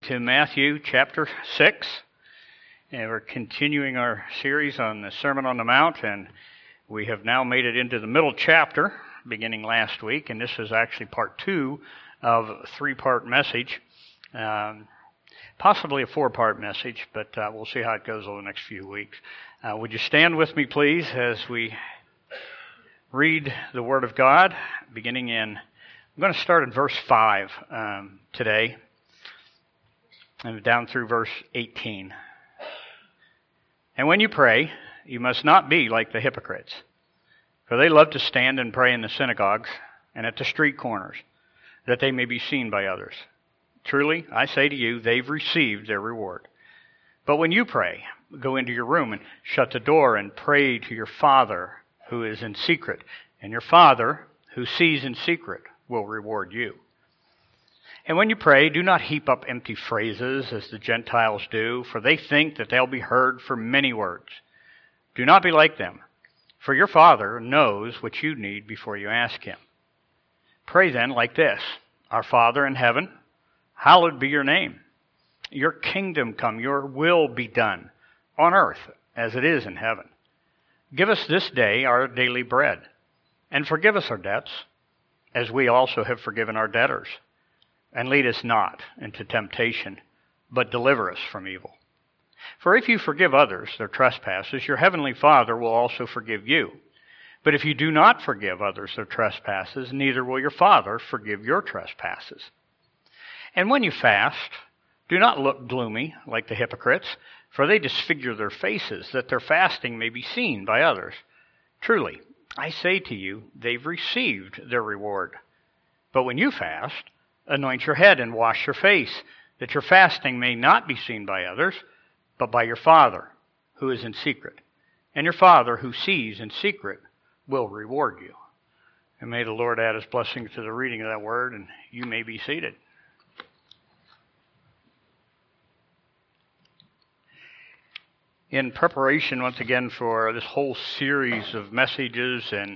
To Matthew chapter 6, and we're continuing our series on the Sermon on the Mount, and we have now made it into the middle chapter, beginning last week, and this is actually part 2 of a 3-part message, possibly a 4-part message, but we'll see how it goes over the next few weeks. Would you stand with me, please, as we read the Word of God, beginning I'm going to start in verse 5 today, and down through verse 18. And when you pray, you must not be like the hypocrites, for they love to stand and pray in the synagogues and at the street corners, that they may be seen by others. Truly, I say to you, they've received their reward. But when you pray, go into your room and shut the door and pray to your Father who is in secret, and your Father who sees in secret will reward you. And when you pray, do not heap up empty phrases as the Gentiles do, for they think that they'll be heard for many words. Do not be like them, for your Father knows what you need before you ask Him. Pray then like this: Our Father in heaven, hallowed be your name. Your kingdom come, your will be done, on earth as it is in heaven. Give us this day our daily bread, and forgive us our debts, as we also have forgiven our debtors. And lead us not into temptation, but deliver us from evil. For if you forgive others their trespasses, your heavenly Father will also forgive you. But if you do not forgive others their trespasses, neither will your Father forgive your trespasses. And when you fast, do not look gloomy like the hypocrites, for they disfigure their faces, that their fasting may be seen by others. Truly, I say to you, they've received their reward. But when you fast, anoint your head and wash your face, that your fasting may not be seen by others, but by your Father who is in secret. And your Father who sees in secret will reward you. And may the Lord add His blessing to the reading of that word, and you may be seated. In preparation, once again, for this whole series of messages, and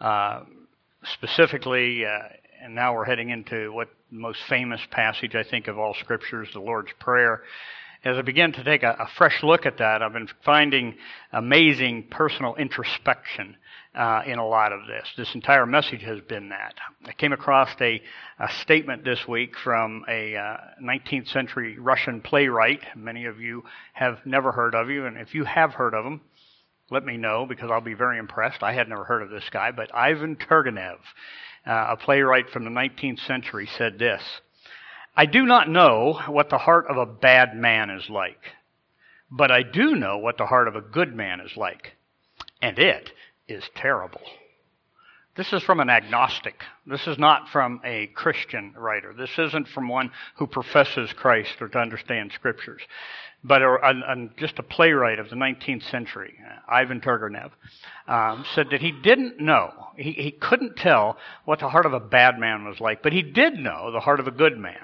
specifically, and now we're heading into what the most famous passage, I think, of all Scriptures, the Lord's Prayer. As I begin to take a fresh look at that, I've been finding amazing personal introspection in a lot of this. This entire message has been that. I came across a statement this week from a 19th century Russian playwright. Many of you have never heard of him, and if you have heard of him, let me know, because I'll be very impressed. I had never heard of this guy, but Ivan Turgenev, a playwright from the 19th century, said this: I do not know what the heart of a bad man is like, but I do know what the heart of a good man is like, and it is terrible. This is from an agnostic. This is not from a Christian writer. This isn't from one who professes Christ or to understand Scriptures, but just a playwright of the 19th century, Ivan Turgenev, said that he didn't know, he couldn't tell what the heart of a bad man was like, but he did know the heart of a good man,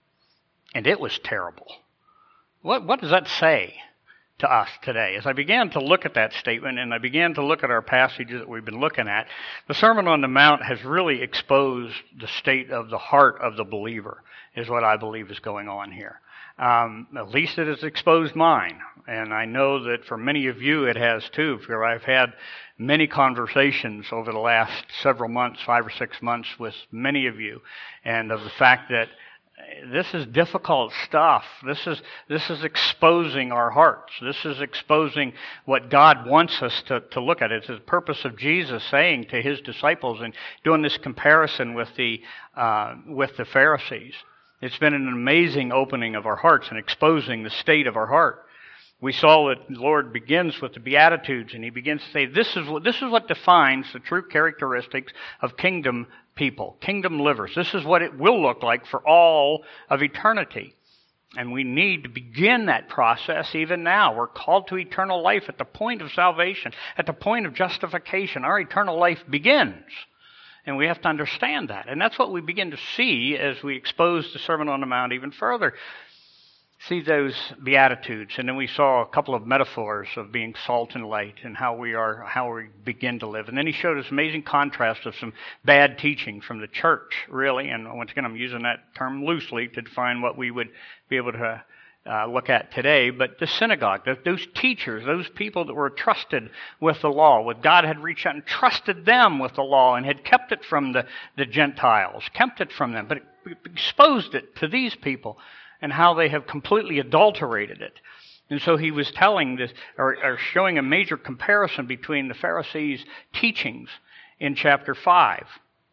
and it was terrible. What does that say to us today? As I began to look at that statement, and I began to look at our passages that we've been looking at, the Sermon on the Mount has really exposed the state of the heart of the believer, is what I believe is going on here. At least it has exposed mine, and I know that for many of you it has too, for I've had many conversations over the last several months, 5 or 6 months, with many of you, and of the fact that this is difficult stuff. This is exposing our hearts. This is exposing what God wants us to look at. It's the purpose of Jesus saying to His disciples and doing this comparison with the Pharisees. It's been an amazing opening of our hearts and exposing the state of our heart. We saw that the Lord begins with the Beatitudes, and He begins to say, this is what defines the true characteristics of kingdom people, kingdom livers. This is what it will look like for all of eternity. And we need to begin that process even now. We're called to eternal life at the point of salvation, at the point of justification. Our eternal life begins. And we have to understand that. And that's what we begin to see as we expose the Sermon on the Mount even further. see those Beatitudes, and then we saw a couple of metaphors of being salt and light and how we begin to live. And then he showed us amazing contrast of some bad teaching from the church, really. And once again, I'm using that term loosely to define what we would be able to look at today. But the synagogue, those teachers, those people that were trusted with the law, with God had reached out and trusted them with the law and had kept it from the Gentiles, kept it from them, but it exposed it to these people, and how they have completely adulterated it. And so he was telling this, or showing a major comparison between the Pharisees' teachings in chapter 5.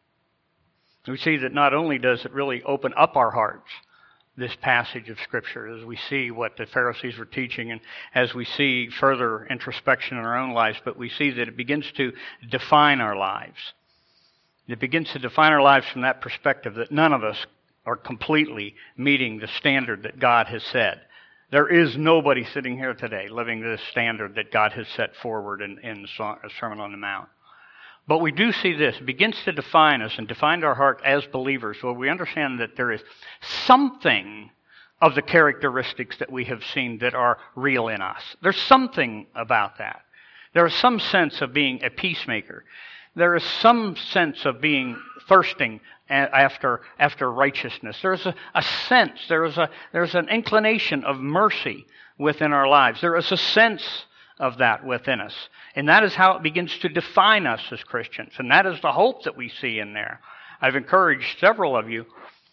We see that not only does it really open up our hearts, this passage of Scripture, as we see what the Pharisees were teaching and as we see further introspection in our own lives, but we see that it begins to define our lives. It begins to define our lives from that perspective that none of us are completely meeting the standard that God has set. There is nobody sitting here today living this standard that God has set forward in the Sermon on the Mount. But we do see this. It begins to define us and define our heart as believers, where we understand that there is something of the characteristics that we have seen that are real in us. There's something about that. There is some sense of being a peacemaker. There is some sense of being thirsting after righteousness. There's a sense, there's an inclination of mercy within our lives. There is a sense of that within us. And that is how it begins to define us as Christians. And that is the hope that we see in there. I've encouraged several of you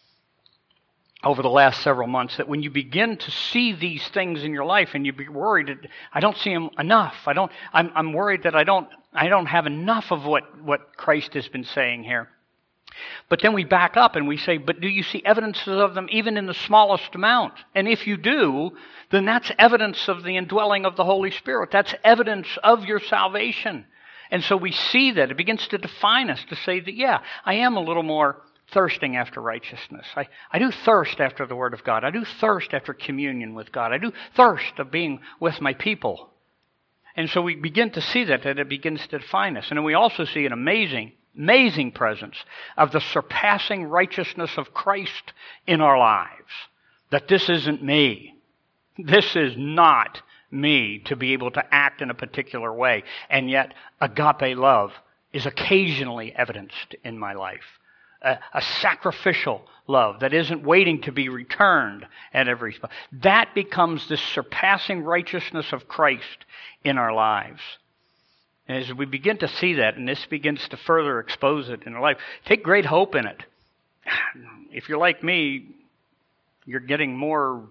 over the last several months that when you begin to see these things in your life and you be worried that I don't see them enough. I'm worried that I don't have enough of what Christ has been saying here. But then we back up and we say, but do you see evidences of them even in the smallest amount? And if you do, then that's evidence of the indwelling of the Holy Spirit. That's evidence of your salvation. And so we see that. It begins to define us to say that, yeah, I am a little more thirsting after righteousness. I do thirst after the Word of God. I do thirst after communion with God. I do thirst of being with my people. And so we begin to see that, and it begins to define us. And then we also see an amazing presence of the surpassing righteousness of Christ in our lives. That this isn't me. This is not me to be able to act in a particular way. And yet, agape love is occasionally evidenced in my life. A sacrificial love that isn't waiting to be returned at every spot. That becomes the surpassing righteousness of Christ in our lives. And as we begin to see that, and this begins to further expose it in our life, take great hope in it. If you're like me, you're getting more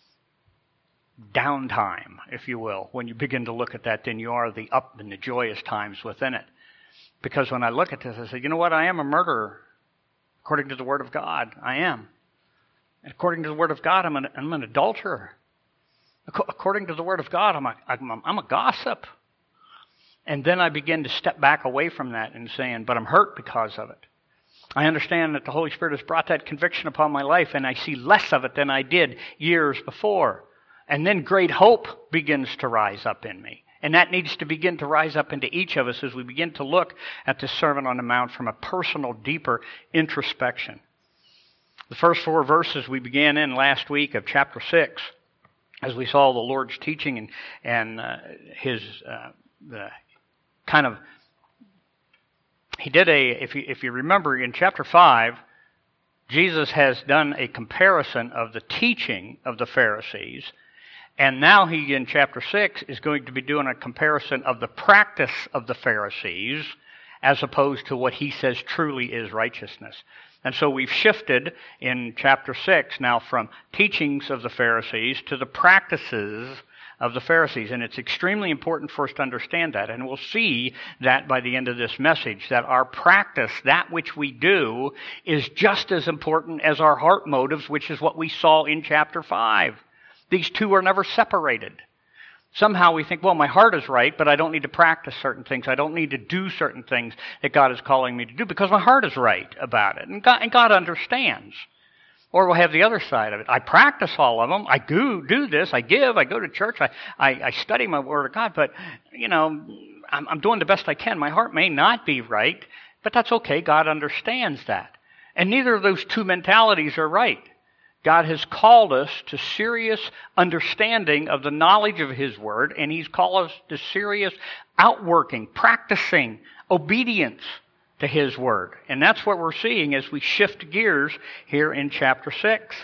downtime, if you will, when you begin to look at that than you are the up and the joyous times within it. Because when I look at this, I say, you know what, I am a murderer. According to the Word of God, I am. And according to the Word of God, I'm an adulterer. According to the Word of God, I'm a gossip. And then I begin to step back away from that and saying, but I'm hurt because of it. I understand that the Holy Spirit has brought that conviction upon my life, and I see less of it than I did years before. And then great hope begins to rise up in me. And that needs to begin to rise up into each of us as we begin to look at the Sermon on the Mount from a personal, deeper introspection. The first 4 verses we began in last week of chapter 6, as we saw the Lord's teaching and his the kind of, he did if you remember in chapter 5, Jesus has done a comparison of the teaching of the Pharisees. And now he, in chapter 6, is going to be doing a comparison of the practice of the Pharisees as opposed to what he says truly is righteousness. And so we've shifted in chapter 6 now from teachings of the Pharisees to the practices of the Pharisees. And it's extremely important for us to understand that. And we'll see that by the end of this message, that our practice, that which we do, is just as important as our heart motives, which is what we saw in chapter 5. These two are never separated. Somehow we think, well, my heart is right, but I don't need to practice certain things. I don't need to do certain things that God is calling me to do because my heart is right about it. And God understands. Or we'll have the other side of it. I practice all of them. I do this. I give. I go to church. I study my Word of God. But, I'm doing the best I can. My heart may not be right, but that's okay. God understands that. And neither of those two mentalities are right. God has called us to serious understanding of the knowledge of His Word, and He's called us to serious outworking, practicing obedience to His Word. And that's what we're seeing as we shift gears here in chapter 6.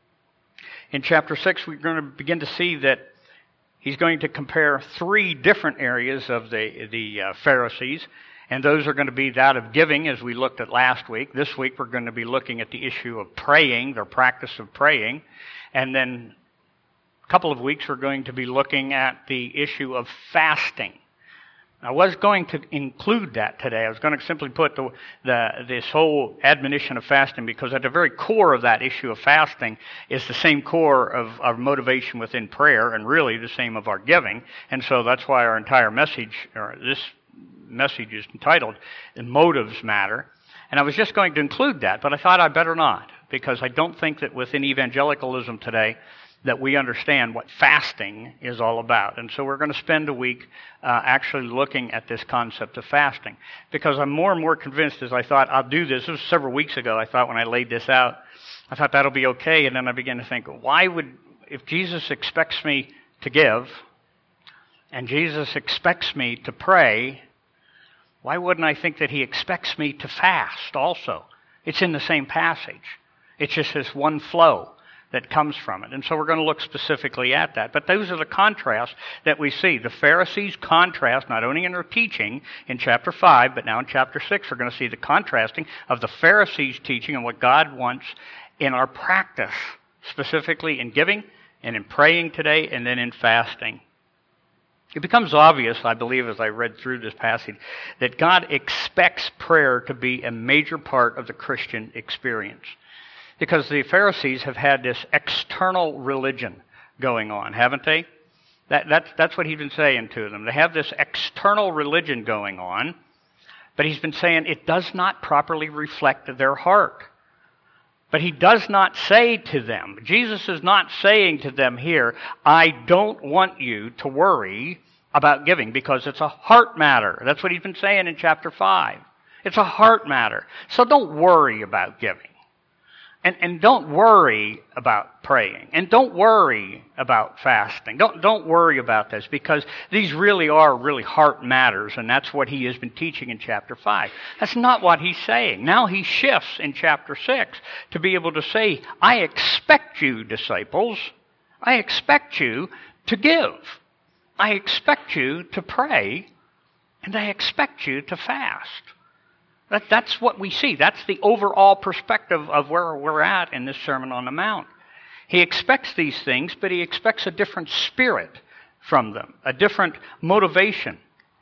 In chapter 6, we're going to begin to see that He's going to compare three different areas of the Pharisees, and those are going to be that of giving, as we looked at last week. This week, we're going to be looking at the issue of praying, their practice of praying. And then a couple of weeks, we're going to be looking at the issue of fasting. I was going to include that today. I was going to simply put this whole admonition of fasting, because at the very core of that issue of fasting is the same core of our motivation within prayer, and really the same of our giving. And so that's why our entire message, or this message, is entitled Motives Matter. And I was just going to include that, but I thought I'd better not, because I don't think that within evangelicalism today that we understand what fasting is all about. And so we're going to spend a week actually looking at this concept of fasting, because I'm more and more convinced as I thought I'll do this. This was several weeks ago, I thought, when I laid this out, I thought that'll be okay. And then I began to think, if Jesus expects me to give, and Jesus expects me to pray, why wouldn't I think that He expects me to fast also? It's in the same passage. It's just this one flow that comes from it. And so we're going to look specifically at that. But those are the contrasts that we see. The Pharisees contrast, not only in their teaching in chapter 5, but now in chapter 6, we're going to see the contrasting of the Pharisees' teaching and what God wants in our practice, specifically in giving and in praying today, and then in fasting. It becomes obvious, I believe, as I read through this passage, that God expects prayer to be a major part of the Christian experience. Because the Pharisees have had this external religion going on, haven't they? That's what He's been saying to them. They have this external religion going on, but He's been saying it does not properly reflect their heart. But He does not say to them, Jesus is not saying to them here, I don't want you to worry about giving, because it's a heart matter. That's what He's been saying in chapter 5. It's a heart matter. So don't worry about giving. And don't worry about praying. And don't worry about fasting. Don't worry about this, because these really are heart matters, and that's what He has been teaching in chapter 5. That's not what He's saying. Now He shifts in chapter 6 to be able to say, I expect you, disciples, I expect you to give. I expect you to pray, and I expect you to fast. That's what we see. That's the overall perspective of where we're at in this Sermon on the Mount. He expects these things, but He expects a different spirit from them, a different motivation.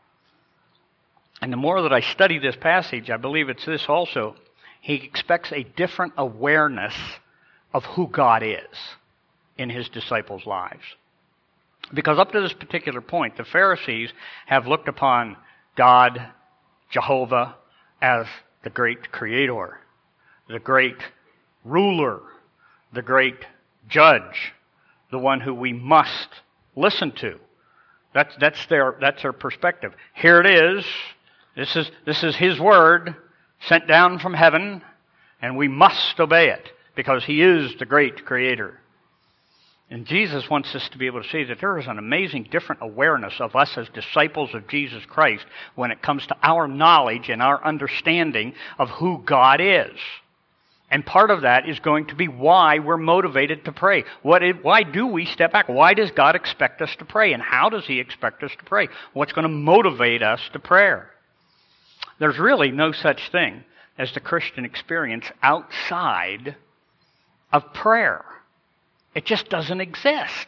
And the more that I study this passage, I believe it's this also. He expects a different awareness of who God is in His disciples' lives. Because up to this particular point, the Pharisees have looked upon God, Jehovah, as the great creator, the great ruler, the great judge, the one who we must listen to. That's their perspective. Here it is. This is His word sent down from heaven, and we must obey it because He is the great creator. And Jesus wants us to be able to see that there is an amazing different awareness of us as disciples of Jesus Christ when it comes to our knowledge and our understanding of who God is. And part of that is going to be why we're motivated to pray. Why do we step back? Why does God expect us to pray? And how does He expect us to pray? What's going to motivate us to prayer? There's really no such thing as the Christian experience outside of prayer. It just doesn't exist.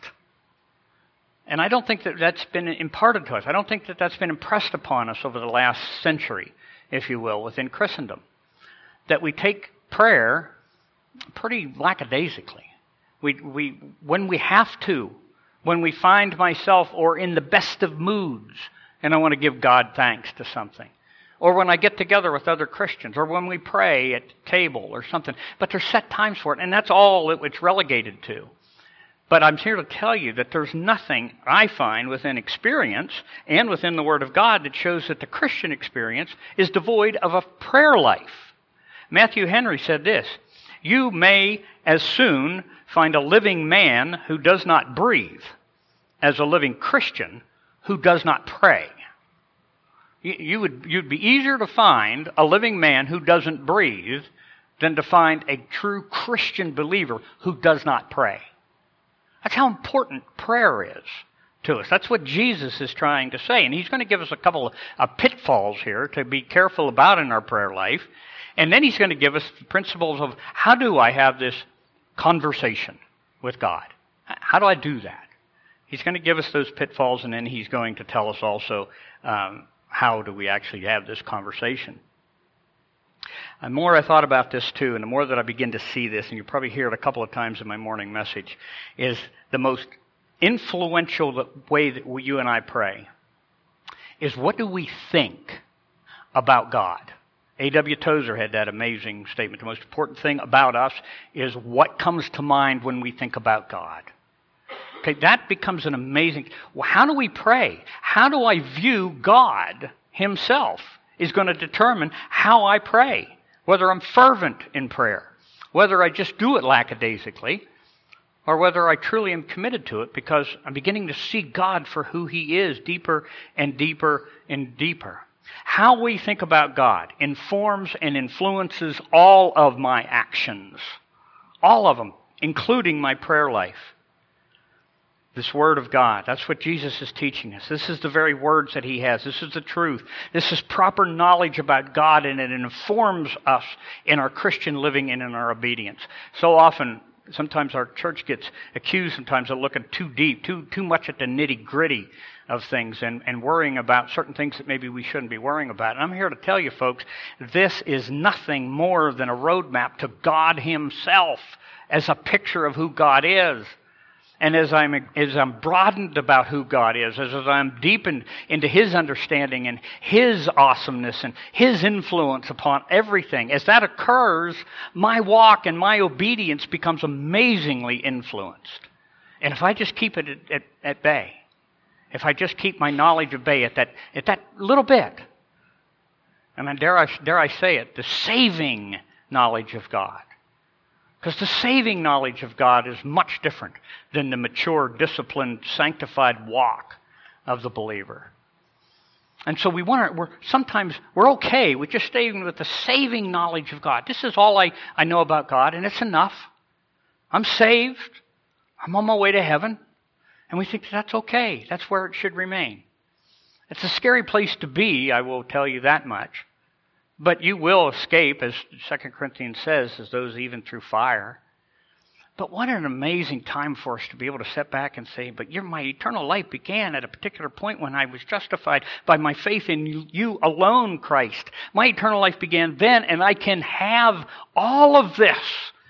And I don't think that that's been imparted to us. I don't think that that's been impressed upon us over the last century, if you will, within Christendom. That we take prayer pretty lackadaisically. When we have to, when we find myself or in the best of moods, and I want to give God thanks to something. Or when I get together with other Christians, or when we pray at table or something. But there's set times for it, and that's all it's relegated to. But I'm here to tell you that there's nothing I find within experience and within the Word of God that shows that the Christian experience is devoid of a prayer life. Matthew Henry said this, You may as soon find a living man who does not breathe as a living Christian who does not pray. You'd be easier to find a living man who doesn't breathe than to find a true Christian believer who does not pray. That's how important prayer is to us. That's what Jesus is trying to say. And he's going to give us a couple of pitfalls here to be careful about in our prayer life. And then he's going to give us the principles of how do I have this conversation with God? How do I do that? He's going to give us those pitfalls, and then he's going to tell us also how do we actually have this conversation. The more I thought about this too, and the more that I begin to see this, and you probably hear it a couple of times in my morning message, is the most influential way that you and I pray is what do we think about God? A.W. Tozer had that amazing statement. The most important thing about us is what comes to mind when we think about God. Okay, that becomes an amazing... Well, how do we pray? How do I view God himself is going to determine how I pray. Whether I'm fervent in prayer, whether I just do it lackadaisically, or whether I truly am committed to it because I'm beginning to see God for who he is deeper and deeper and deeper. How we think about God informs and influences all of my actions. All of them, including my prayer life. This Word of God, that's what Jesus is teaching us. This is the very words that he has. This is the truth. This is proper knowledge about God, and it informs us in our Christian living and in our obedience. So often, sometimes our church gets accused sometimes of looking too deep, too much at the nitty-gritty of things and worrying about certain things that maybe we shouldn't be worrying about. And I'm here to tell you, folks, this is nothing more than a roadmap to God himself as a picture of who God is. And as I'm broadened about who God is, as I'm deepened into his understanding and his awesomeness and his influence upon everything, as that occurs, my walk and my obedience becomes amazingly influenced. And if I just keep it at bay, if I just keep my knowledge at bay at that little bit, and then dare I say it, the saving knowledge of God. Because the saving knowledge of God is much different than the mature, disciplined, sanctified walk of the believer. And so sometimes we're okay with just staying with the saving knowledge of God. This is all I know about God, and it's enough. I'm saved. I'm on my way to heaven. And we think that's okay. That's where it should remain. It's a scary place to be, I will tell you that much. But you will escape, as 2 Corinthians says, as those even through fire. But what an amazing time for us to be able to sit back and say, but my eternal life began at a particular point when I was justified by my faith in you alone, Christ. My eternal life began then, and I can have all of this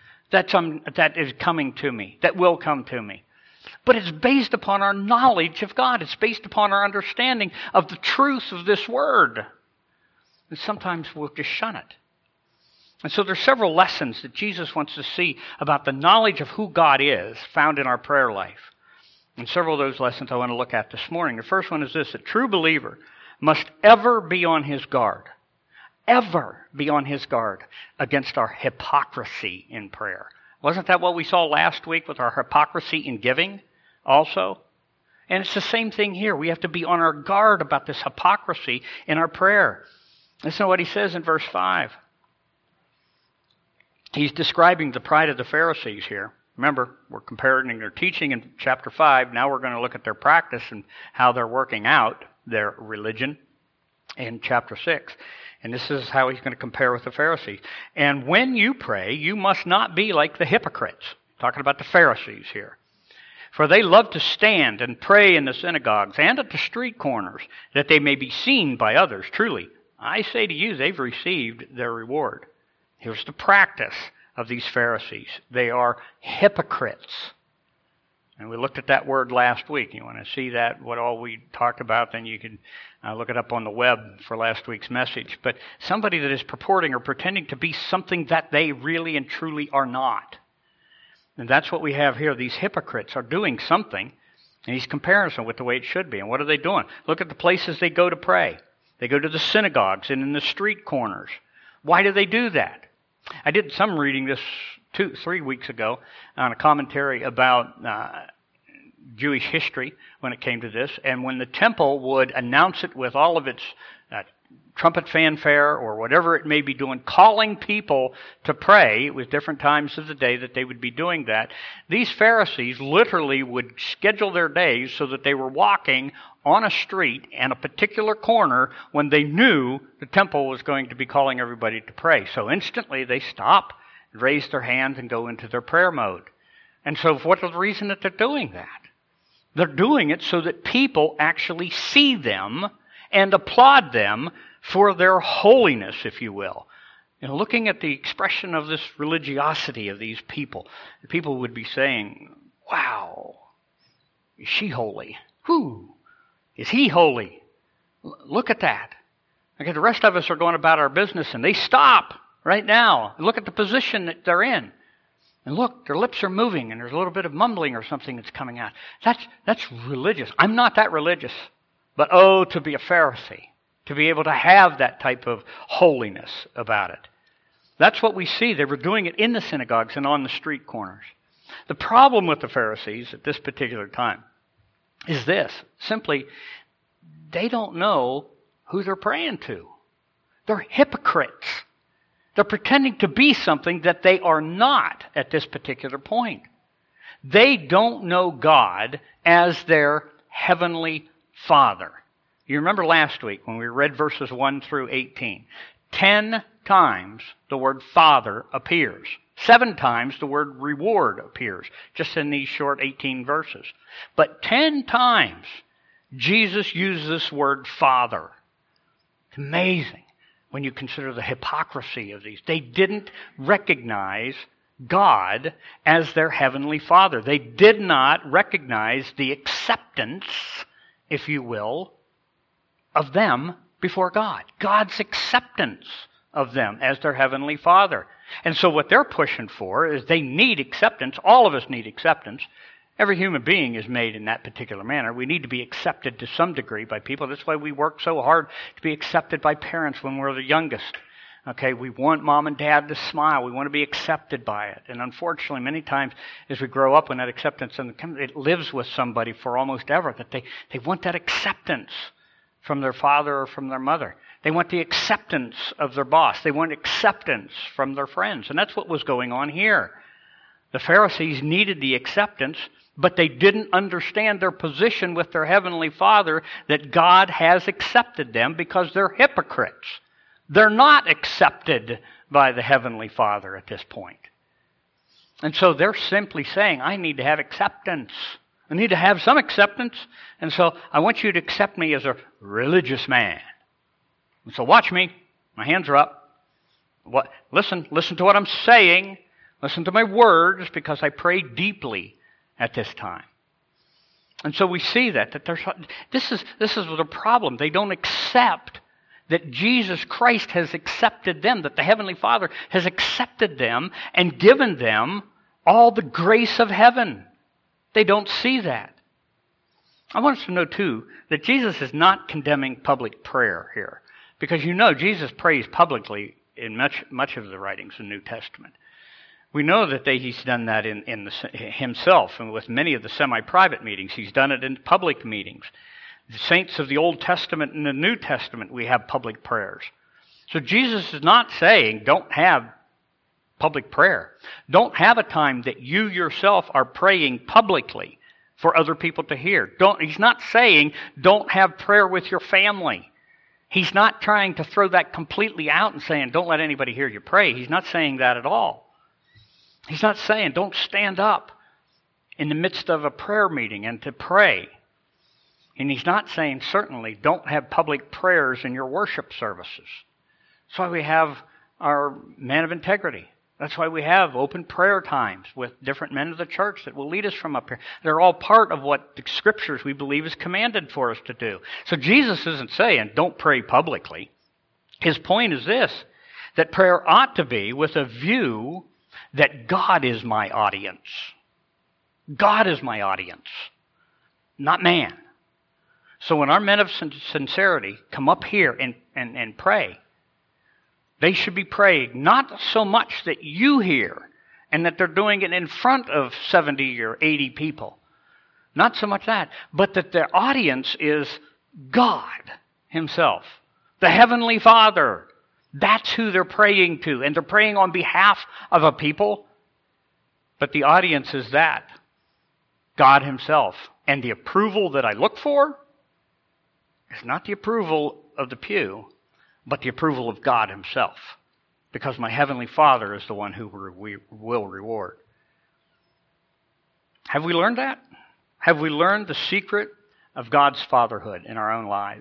that is coming to me, that will come to me. But it's based upon our knowledge of God. It's based upon our understanding of the truth of this word. And sometimes we'll just shun it. And so there's several lessons that Jesus wants to see about the knowledge of who God is found in our prayer life. And several of those lessons I want to look at this morning. The first one is this: a true believer must ever be on his guard. Ever be on his guard against our hypocrisy in prayer. Wasn't that what we saw last week with our hypocrisy in giving also? And it's the same thing here. We have to be on our guard about this hypocrisy in our prayer. Listen to what he says in verse 5. He's describing the pride of the Pharisees here. Remember, we're comparing their teaching in chapter 5. Now we're going to look at their practice and how they're working out their religion in chapter 6. And this is how he's going to compare with the Pharisees. And when you pray, you must not be like the hypocrites. Talking about the Pharisees here. For they love to stand and pray in the synagogues and at the street corners, that they may be seen by others. Truly, I say to you, they've received their reward. Here's the practice of these Pharisees. They are hypocrites. And we looked at that word last week. You want to see that, what all we talked about, then you can look it up on the web for last week's message. But somebody that is purporting or pretending to be something that they really and truly are not. And that's what we have here. These hypocrites are doing something, and he's comparing them with the way it should be. And what are they doing? Look at the places they go to pray. They go to the synagogues and in the street corners. Why do they do that? I did some reading this 3 weeks ago on a commentary about Jewish history when it came to this. And when the temple would announce it with all of its trumpet fanfare or whatever it may be doing, calling people to pray, it was different times of the day that they would be doing that. These Pharisees literally would schedule their days so that they were walking on a street and a particular corner when they knew the temple was going to be calling everybody to pray. So instantly they stop, raise their hands, and go into their prayer mode. And so what is the reason that they're doing that? They're doing it so that people actually see them and applaud them for their holiness, if you will. Looking at the expression of this religiosity of these people, the people would be saying, wow, is she holy? Who? Is he holy? Look at that. Okay, the rest of us are going about our business, and they stop right now. Look at the position that they're in. And look, their lips are moving, and there's a little bit of mumbling or something that's coming out. That's religious. I'm not that religious. But oh, to be a Pharisee, to be able to have that type of holiness about it. That's what we see. They were doing it in the synagogues and on the street corners. The problem with the Pharisees at this particular time is this. Simply, they don't know who they're praying to. They're hypocrites. They're pretending to be something that they are not at this particular point. They don't know God as their heavenly Father. You remember last week when we read verses 1 through 18. 10 times the word Father appears. 7 times the word reward appears, just in these short 18 verses. But 10 times Jesus uses this word Father. It's amazing when you consider the hypocrisy of these. They didn't recognize God as their heavenly Father. They did not recognize the acceptance, if you will, of them before God. God's acceptance of them as their heavenly Father. And so what they're pushing for is they need acceptance. All of us need acceptance. Every human being is made in that particular manner. We need to be accepted to some degree by people. That's why we work so hard to be accepted by parents when we're the youngest. Okay, we want mom and dad to smile. We want to be accepted by it. And unfortunately, many times as we grow up, when that acceptance it lives with somebody for almost ever, that they want that acceptance from their father or from their mother. They want the acceptance of their boss. They want acceptance from their friends. And that's what was going on here. The Pharisees needed the acceptance, but they didn't understand their position with their heavenly Father, that God has accepted them, because they're hypocrites. They're not accepted by the heavenly Father at this point. And so they're simply saying, I need to have acceptance. I need to have some acceptance, and so I want you to accept me as a religious man. And so watch me. My hands are up. Listen to what I'm saying. Listen to my words, because I pray deeply at this time. And so we see that this is the problem. They don't accept that Jesus Christ has accepted them, that the Heavenly Father has accepted them and given them all the grace of heaven. They don't see that. I want us to know, too, that Jesus is not condemning public prayer here. Because Jesus prays publicly in much of the writings in the New Testament. We know that he's done that himself, and with many of the semi-private meetings. He's done it in public meetings. The saints of the Old Testament and the New Testament, we have public prayers. So Jesus is not saying don't have public prayer. Don't have a time that you yourself are praying publicly for other people to hear. He's not saying don't have prayer with your family. He's not trying to throw that completely out and saying don't let anybody hear you pray. He's not saying that at all. He's not saying don't stand up in the midst of a prayer meeting and to pray. And he's not saying certainly don't have public prayers in your worship services. That's why we have our men of integrity. That's why we have open prayer times with different men of the church that will lead us from up here. They're all part of what the Scriptures, we believe, is commanded for us to do. So Jesus isn't saying don't pray publicly. His point is this, that prayer ought to be with a view that God is my audience. God is my audience, not man. So when our men of sincerity come up here and pray, they should be praying not so much that you hear and that they're doing it in front of 70 or 80 people. Not so much that, but that their audience is God himself, the Heavenly Father. That's who they're praying to, and they're praying on behalf of a people, but the audience is that, God himself. And the approval that I look for is not the approval of the pew, but the approval of God himself, because my Heavenly Father is the one who will reward. Have we learned that? Have we learned the secret of God's fatherhood in our own lives?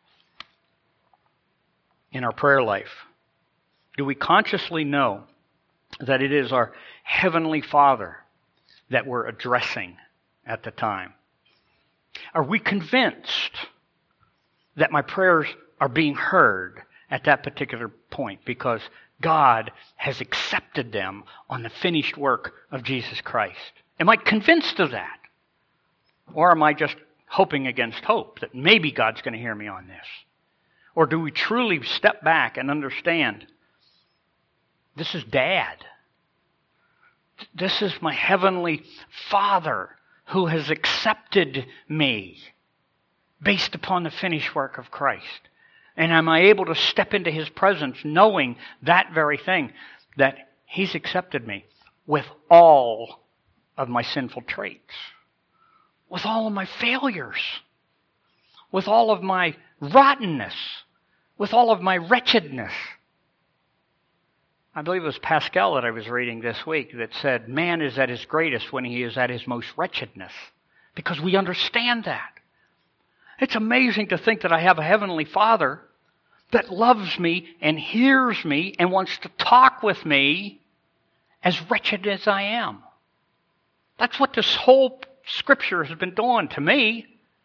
In our prayer life? Do we consciously know that it is our Heavenly Father that we're addressing at the time? Are we convinced that my prayers are being heard at that particular point because God has accepted them on the finished work of Jesus Christ? Am I convinced of that? Or am I just hoping against hope that maybe God's going to hear me on this? Or do we truly step back and understand, this is Dad. This is my Heavenly Father who has accepted me based upon the finished work of Christ. And am I able to step into his presence knowing that very thing, that he's accepted me with all of my sinful traits, with all of my failures, with all of my rottenness, with all of my wretchedness. I believe it was Pascal that I was reading this week that said, man is at his greatest when he is at his most wretchedness, because we understand that. It's amazing to think that I have a Heavenly Father that loves me and hears me and wants to talk with me as wretched as I am. That's what this whole Scripture has been doing to me.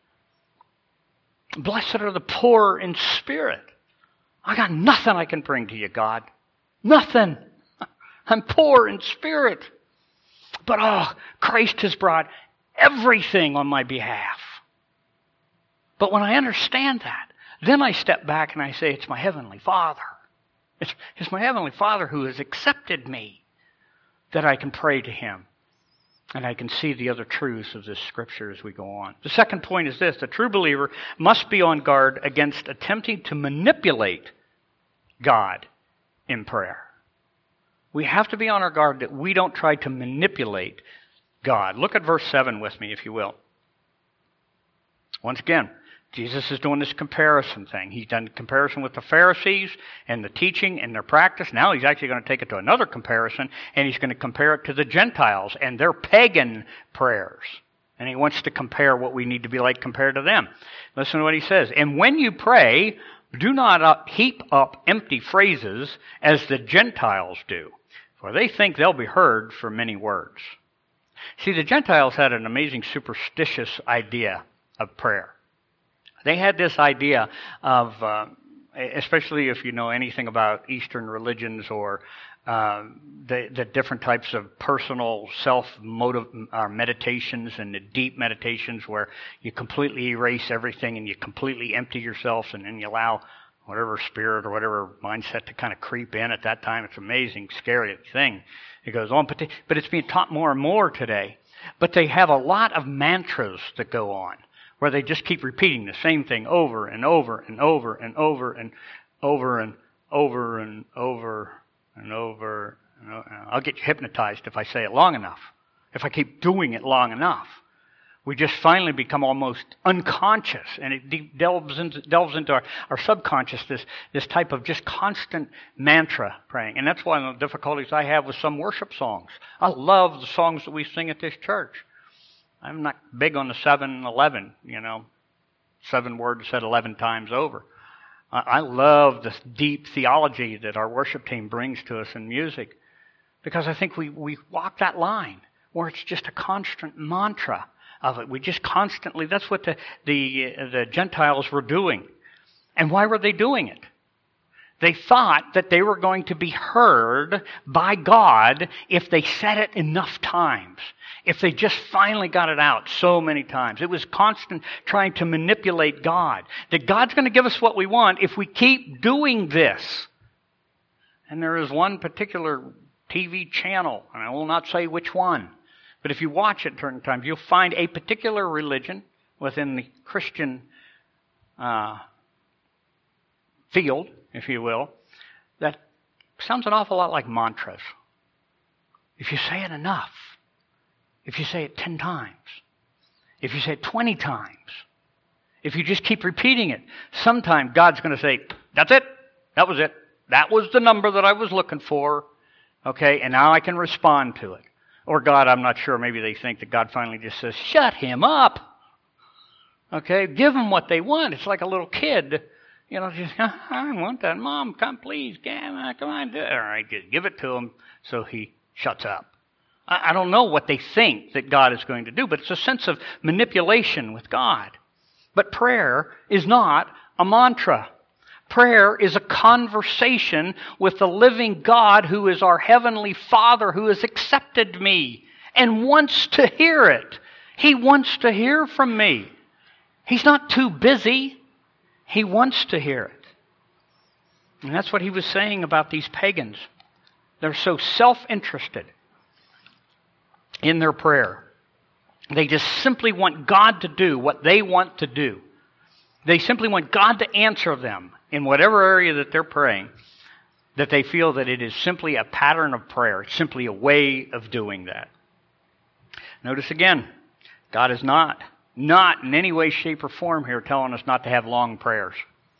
Blessed are the poor in spirit. I got nothing I can bring to you, God. Nothing. I'm poor in spirit. But Christ has brought everything on my behalf. But when I understand that, then I step back and I say, it's my Heavenly Father. It's my Heavenly Father who has accepted me, that I can pray to him. And I can see the other truths of this Scripture as we go on. The second point is this: the true believer must be on guard against attempting to manipulate God in prayer. We have to be on our guard that we don't try to manipulate God. Look at verse 7 with me, if you will. Once again, Jesus is doing this comparison thing. He's done comparison with the Pharisees and the teaching and their practice. Now he's actually going to take it to another comparison, and he's going to compare it to the Gentiles and their pagan prayers. And he wants to compare what we need to be like compared to them. Listen to what he says. And when you pray, do not heap up empty phrases as the Gentiles do, for they think they'll be heard for many words. See, the Gentiles had an amazing superstitious idea of prayer. They had this idea of, especially if you know anything about Eastern religions or the different types of personal meditations and the deep meditations where you completely erase everything and you completely empty yourself, and then you allow whatever spirit or whatever mindset to kind of creep in at that time. It's an amazing, scary thing. It goes on, but it's being taught more and more today. But they have a lot of mantras that go on, where they just keep repeating the same thing over and over and over and over and over and over and over and over. I'll get you hypnotized if I say it long enough. If I keep doing it long enough, we just finally become almost unconscious, and it delves into our subconscious, this type of just constant mantra praying. And that's one of the difficulties I have with some worship songs. I love the songs that we sing at this church. I'm not big on the 7-11, 7 words said 11 times over. I love this deep theology that our worship team brings to us in music, because I think we walk that line where it's just a constant mantra of it. We just constantly, that's what the Gentiles were doing. And why were they doing it? They thought that they were going to be heard by God if they said it enough times, if they just finally got it out so many times. It was constant trying to manipulate God, that God's going to give us what we want if we keep doing this. And there is one particular TV channel, and I will not say which one, but if you watch it certain times, you'll find a particular religion within the Christian field, if you will, that sounds an awful lot like mantras. If you say it enough, if you say it 10 times, if you say it 20 times, if you just keep repeating it, sometime God's going to say, that's it. That was it. That was the number that I was looking for. Okay, and now I can respond to it. Or God, I'm not sure, maybe they think that God finally just says, shut him up. Okay, give them what they want. It's like a little kid. You know, just, I want that. Mom, come please. Come on, do it. All right, just give it to him so he shuts up. I don't know what they think that God is going to do, but it's a sense of manipulation with God. But prayer is not a mantra. Prayer is a conversation with the living God who is our Heavenly Father, who has accepted me and wants to hear it. He wants to hear from me. He's not too busy. He wants to hear it. And that's what he was saying about these pagans. They're so self-interested in their prayer. They just simply want God to do what they want to do. They simply want God to answer them in whatever area that they're praying, that they feel that it is simply a pattern of prayer. It's simply a way of doing that. Notice again, God is not in any way, shape, or form here telling us not to have long prayers.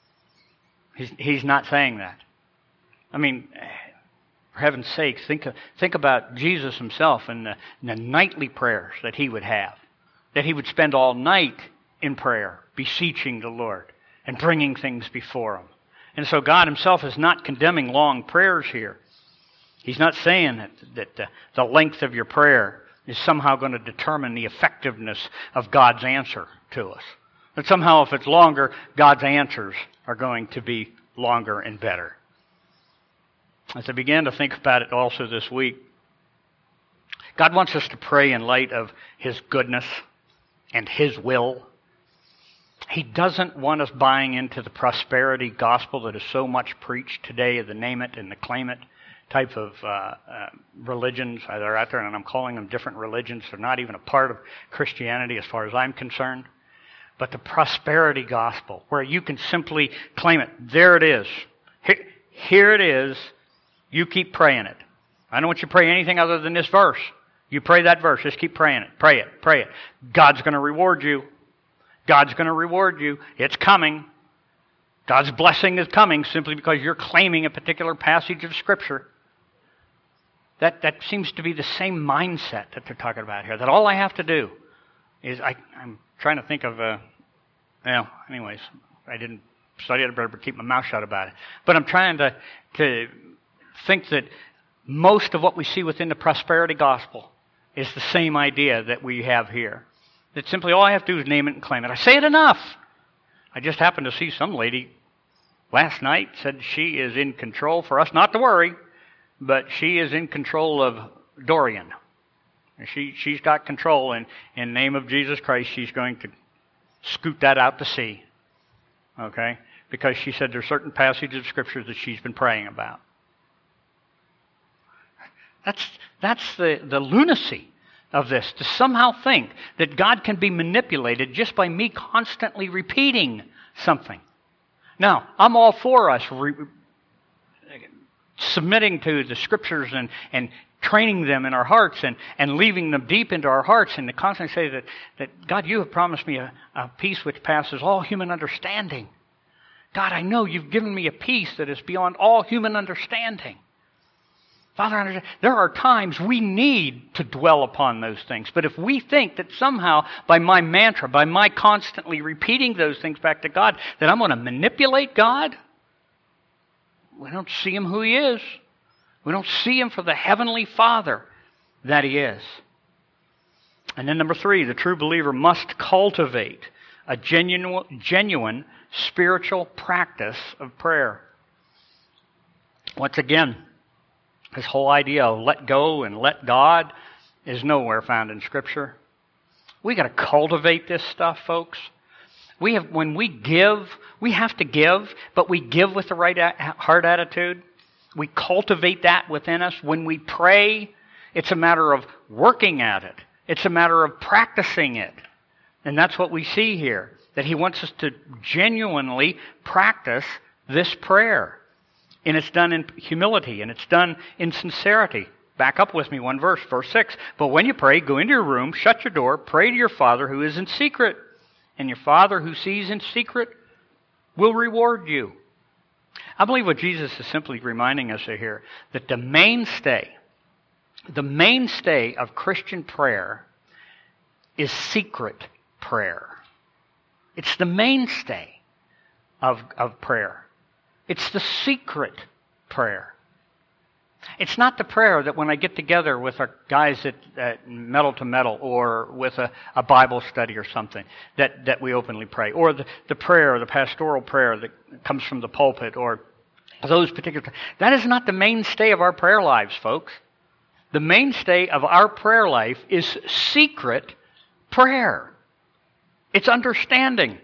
He's not saying that. I mean, for heaven's sake, think about Jesus himself and the nightly prayers that he would have. That he would spend all night in prayer, beseeching the Lord and bringing things before him. And so God himself is not condemning long prayers here. He's not saying that the length of your prayer is somehow going to determine the effectiveness of God's answer to us. That somehow if it's longer, God's answers are going to be longer and better. As I began to think about it also this week, God wants us to pray in light of his goodness and his will. He doesn't want us buying into the prosperity gospel that is so much preached today, the name it and the claim it type of religions that are out there, and I'm calling them different religions. They're not even a part of Christianity as far as I'm concerned. But the prosperity gospel, where you can simply claim it. There it is. Here it is. You keep praying it. I don't want you to pray anything other than this verse. You pray that verse. Just keep praying it. Pray it. Pray it. God's going to reward you. God's going to reward you. It's coming. God's blessing is coming simply because you're claiming a particular passage of Scripture. That seems to be the same mindset that they're talking about here. That all I have to do is, I'm trying to think of, anyways, I didn't study it, I better keep my mouth shut about it. But I'm trying to think that most of what we see within the prosperity gospel is the same idea that we have here. That simply all I have to do is name it and claim it. I say it enough. I just happened to see some lady last night said she is in control, for us not to worry, but she is in control of Dorian. She's got control, and in the name of Jesus Christ, she's going to scoot that out to sea. Okay? Because she said there's certain passages of Scripture that she's been praying about. That's the lunacy of this, to somehow think that God can be manipulated just by me constantly repeating something. Now, I'm all for us submitting to the Scriptures and training them in our hearts and leaving them deep into our hearts, and to constantly say that God, you have promised me a peace which passes all human understanding. God, I know you've given me a peace that is beyond all human understanding. Father, there are times we need to dwell upon those things. But if we think that somehow by my mantra, by my constantly repeating those things back to God, that I'm going to manipulate God, we don't see him who he is. We don't see him for the heavenly Father that he is. And then number 3, the true believer must cultivate a genuine spiritual practice of prayer. Once again, this whole idea of let go and let God is nowhere found in Scripture. We got to cultivate this stuff, folks. When we give, we have to give, but we give with the right heart attitude. We cultivate that within us. When we pray, it's a matter of working at it. It's a matter of practicing it. And that's what we see here, that he wants us to genuinely practice this prayer. And it's done in humility, and it's done in sincerity. Back up with me one verse, verse 6. But when you pray, go into your room, shut your door, pray to your Father who is in secret. And your Father who sees in secret will reward you. I believe what Jesus is simply reminding us of here, that the mainstay of Christian prayer is secret prayer. It's the mainstay of prayer. It's the secret prayer. It's not the prayer that when I get together with our guys at Metal to Metal or with a Bible study or something that we openly pray. Or the prayer, the pastoral prayer that comes from the pulpit or those particular. That is not the mainstay of our prayer lives, folks. The mainstay of our prayer life is secret prayer. It's understanding.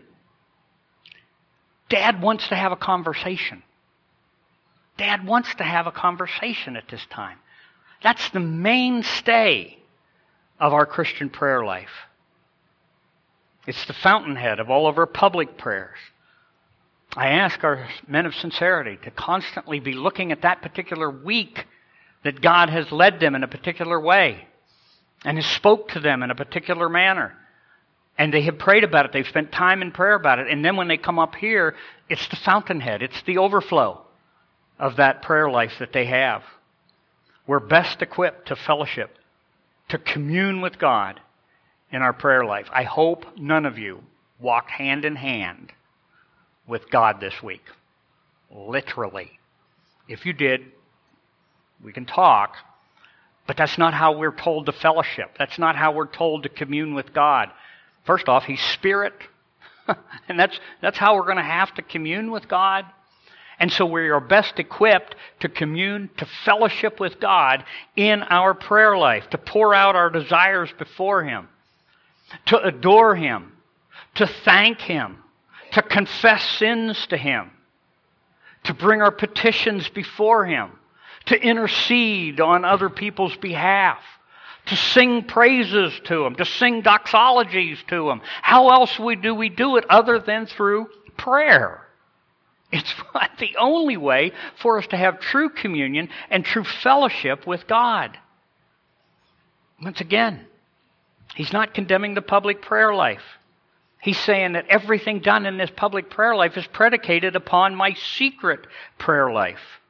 Dad wants to have a conversation. Dad wants to have a conversation at this time. That's the mainstay of our Christian prayer life. It's the fountainhead of all of our public prayers. I ask our men of sincerity to constantly be looking at that particular week that God has led them in a particular way and has spoke to them in a particular manner. And they have prayed about it. They've spent time in prayer about it. And then when they come up here, it's the fountainhead. It's the overflow of that prayer life that they have. We're best equipped to fellowship, to commune with God in our prayer life. I hope none of you walked hand in hand with God this week. Literally. If you did, we can talk, but that's not how we're told to fellowship. That's not how we're told to commune with God. First off, He's Spirit, and that's how we're going to have to commune with God. And so we are best equipped to commune, to fellowship with God in our prayer life, to pour out our desires before Him, to adore Him, to thank Him, to confess sins to Him, to bring our petitions before Him, to intercede on other people's behalf, to sing praises to Him, to sing doxologies to Him. How else do we do it other than through prayer? It's the only way for us to have true communion and true fellowship with God. Once again, He's not condemning the public prayer life. He's saying that everything done in this public prayer life is predicated upon my secret prayer life.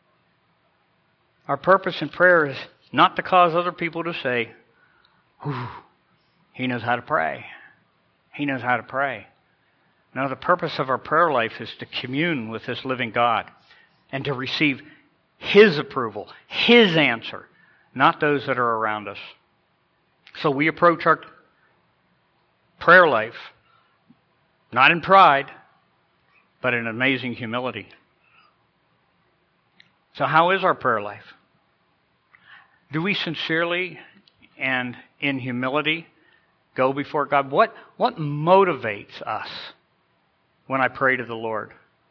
Our purpose in prayer is not to cause other people to say, "Whew, he knows how to pray. He knows how to pray." No, the purpose of our prayer life is to commune with this living God and to receive His approval, His answer, not those that are around us. So we approach our prayer life not in pride, but in amazing humility. So how is our prayer life? Do we sincerely and in humility go before God? What motivates us when I pray to the Lord?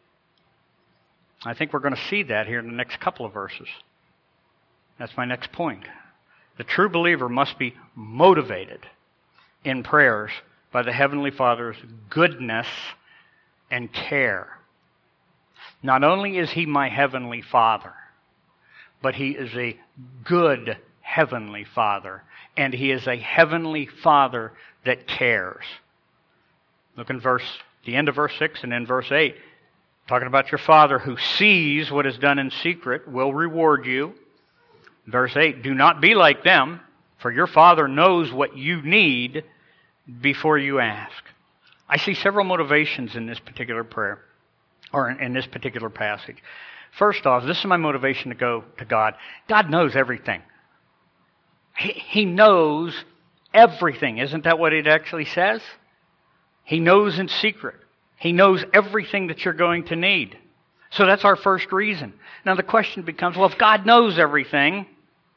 I think we're going to see that here in the next couple of verses. That's my next point. The true believer must be motivated in prayers by the Heavenly Father's goodness and care. Not only is He my Heavenly Father, but He is a good Heavenly Father, and He is a Heavenly Father that cares. Look in the end of verse 6 and in verse 8, talking about your Father who sees what is done in secret will reward you. Verse 8, do not be like them, for your Father knows what you need before you ask. I see several motivations in this particular prayer, or in this particular passage. First off, this is my motivation to go to God. God knows everything. He knows everything. Isn't that what it actually says? He knows in secret. He knows everything that you're going to need. So that's our first reason. Now the question becomes, well, if God knows everything,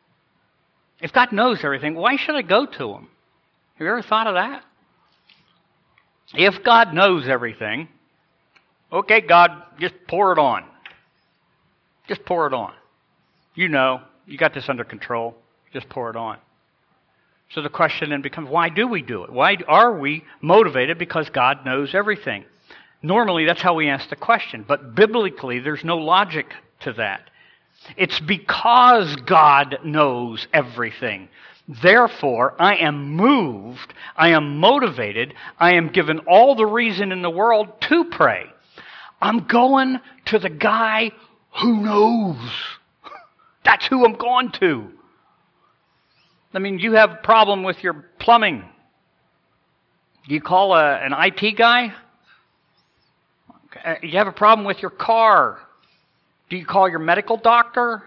why should I go to Him? Have you ever thought of that? If God knows everything, okay, God, just pour it on. Just pour it on. You know, you got this under control. Just pour it on. So the question then becomes, why do we do it? Why are we motivated? Because God knows everything. Normally, that's how we ask the question. But biblically, there's no logic to that. It's because God knows everything. Therefore, I am moved, I am motivated, I am given all the reason in the world to pray. I'm going to the guy who knows. That's who I'm going to. I mean, you have a problem with your plumbing. Do you call an IT guy? You have a problem with your car. Do you call your medical doctor?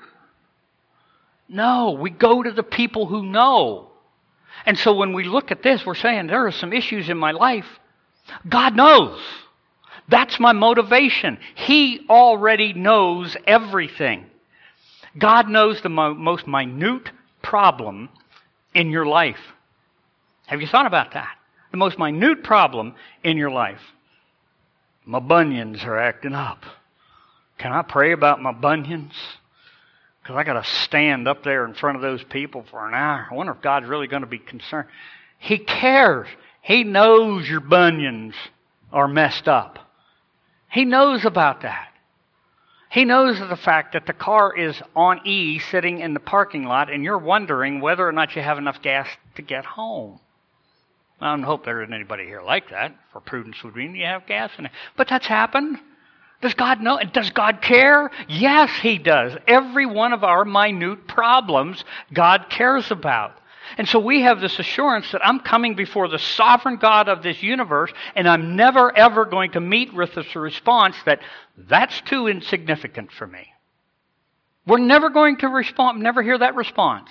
No, we go to the people who know. And so when we look at this, we're saying there are some issues in my life. God knows. That's my motivation. He already knows everything. God knows the most minute problem in your life. Have you thought about that? The most minute problem in your life. My bunions are acting up. Can I pray about my bunions? Because I got to stand up there in front of those people for an hour. I wonder if God's really going to be concerned. He cares. He knows your bunions are messed up. He knows about that. He knows of the fact that the car is on E sitting in the parking lot and you're wondering whether or not you have enough gas to get home. I don't hope there isn't anybody here like that. For prudence would mean you have gas in it. But that's happened. Does God know? Does God care? Yes, He does. Every one of our minute problems, God cares about. And so we have this assurance that I'm coming before the sovereign God of this universe, and I'm never, ever going to meet with this response that that's too insignificant for me. We're never going to respond, never hear that response.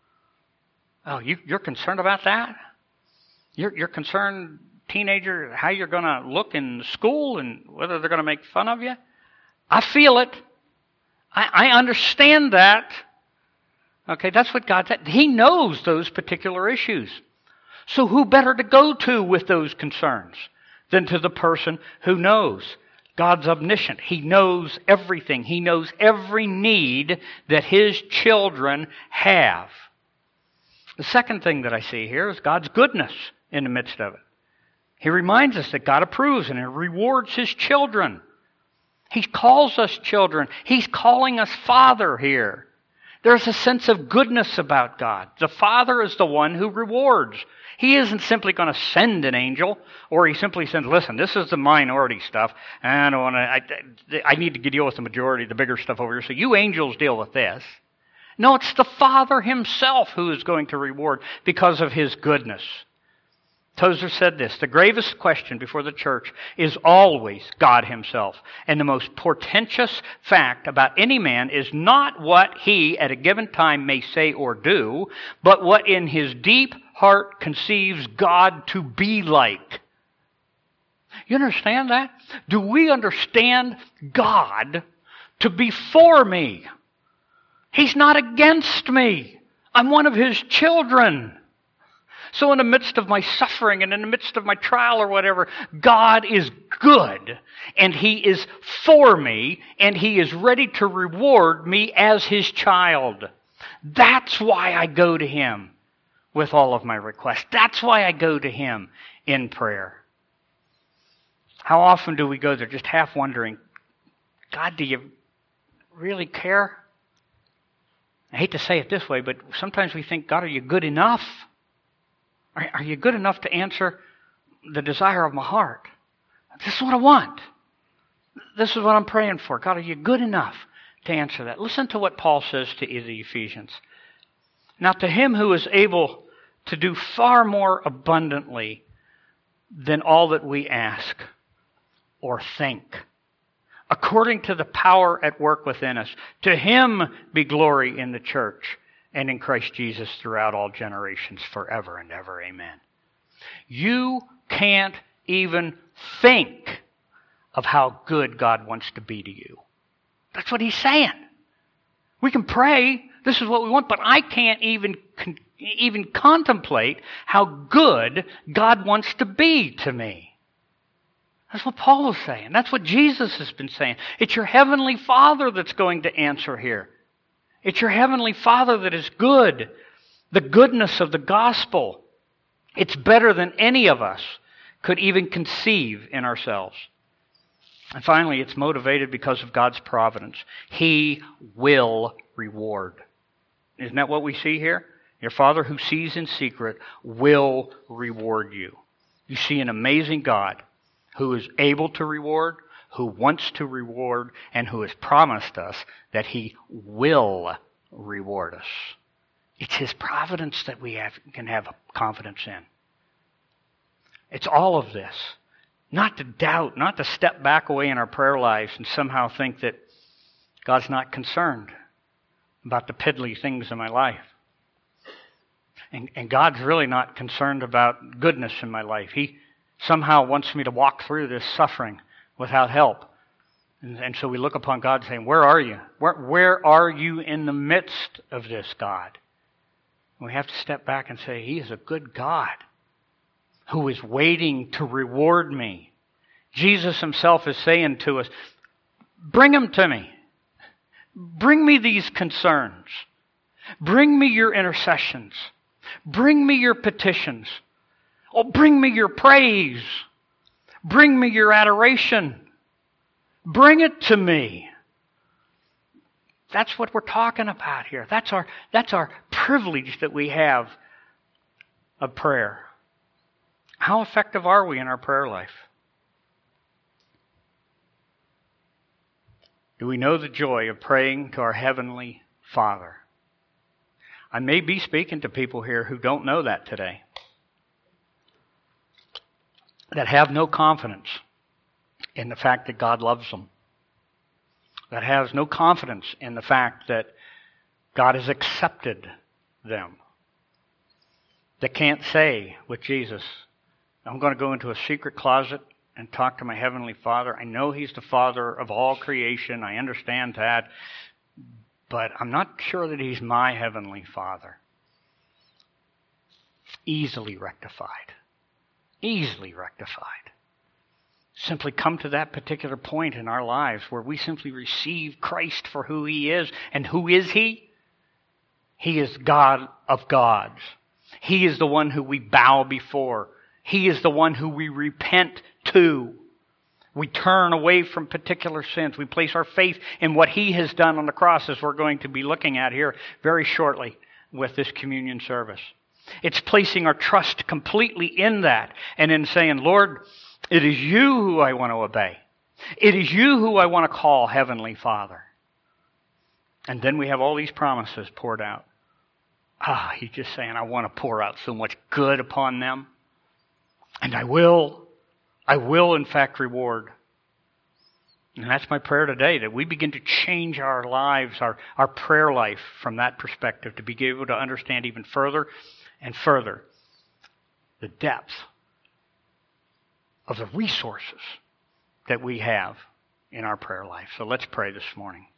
Oh, you're concerned about that? You're concerned, teenager, how you're going to look in school and whether they're going to make fun of you? I feel it. I understand that. Okay, that's what God said. He knows those particular issues. So who better to go to with those concerns than to the person who knows? God's omniscient. He knows everything. He knows every need that His children have. The second thing that I see here is God's goodness in the midst of it. He reminds us that God approves and He rewards His children. He calls us children. He's calling us Father here. There's a sense of goodness about God. The Father is the one who rewards. He isn't simply going to send an angel, or He simply says, listen, this is the minority stuff, and I need to deal with the majority, the bigger stuff over here, so you angels deal with this. No, it's the Father Himself who is going to reward because of His goodness. Tozer said this, the gravest question before the church is always God Himself. And the most portentous fact about any man is not what he at a given time may say or do, but what in his deep heart conceives God to be like. You understand that? Do we understand God to be for me? He's not against me. I'm one of His children. So in the midst of my suffering and in the midst of my trial or whatever, God is good and He is for me and He is ready to reward me as His child. That's why I go to Him with all of my requests. That's why I go to Him in prayer. How often do we go there just half wondering, God, do you really care? I hate to say it this way, but sometimes we think, God, are you good enough? Are you good enough to answer the desire of my heart? This is what I want. This is what I'm praying for. God, are you good enough to answer that? Listen to what Paul says to the Ephesians. Now to Him who is able to do far more abundantly than all that we ask or think, according to the power at work within us, to Him be glory in the church and in Christ Jesus throughout all generations, forever and ever. Amen. You can't even think of how good God wants to be to you. That's what He's saying. We can pray, this is what we want, but I can't even contemplate how good God wants to be to me. That's what Paul is saying. That's what Jesus has been saying. It's your Heavenly Father that's going to answer here. It's your Heavenly Father that is good. The goodness of the gospel. It's better than any of us could even conceive in ourselves. And finally, it's motivated because of God's providence. He will reward. Isn't that what we see here? Your Father who sees in secret will reward you. You see an amazing God who is able to reward, who wants to reward, and who has promised us that He will reward us. It's His providence that we can have confidence in. It's all of this. Not to doubt, not to step back away in our prayer lives and somehow think that God's not concerned about the piddly things in my life. And God's really not concerned about goodness in my life. He somehow wants me to walk through this suffering without help. And so we look upon God saying, where are you? Where are you in the midst of this, God? And we have to step back and say, He is a good God who is waiting to reward me. Jesus Himself is saying to us, bring them to me. Bring me these concerns. Bring me your intercessions. Bring me your petitions. Oh, bring me your praise. Bring me your adoration. Bring it to me. That's what we're talking about here. That's our privilege that we have of prayer. How effective are we in our prayer life? Do we know the joy of praying to our Heavenly Father? I may be speaking to people here who don't know that today, that have no confidence in the fact that God loves them, that has no confidence in the fact that God has accepted them, that can't say with Jesus, I'm going to go into a secret closet and talk to my Heavenly Father. I know He's the Father of all creation. I understand that. But I'm not sure that He's my Heavenly Father. Easily rectified. Easily rectified. Simply come to that particular point in our lives where we simply receive Christ for who He is. And who is He? He is God of gods. He is the one who we bow before. He is the one who we repent to. We turn away from particular sins. We place our faith in what He has done on the cross, as we're going to be looking at here very shortly with this communion service. It's placing our trust completely in that and in saying, Lord, it is You who I want to obey. It is You who I want to call Heavenly Father. And then we have all these promises poured out. He's just saying, I want to pour out so much good upon them. And I will in fact reward. And that's my prayer today, that we begin to change our lives, our prayer life from that perspective, to be able to understand even further and further the depth of the resources that we have in our prayer life. So let's pray this morning.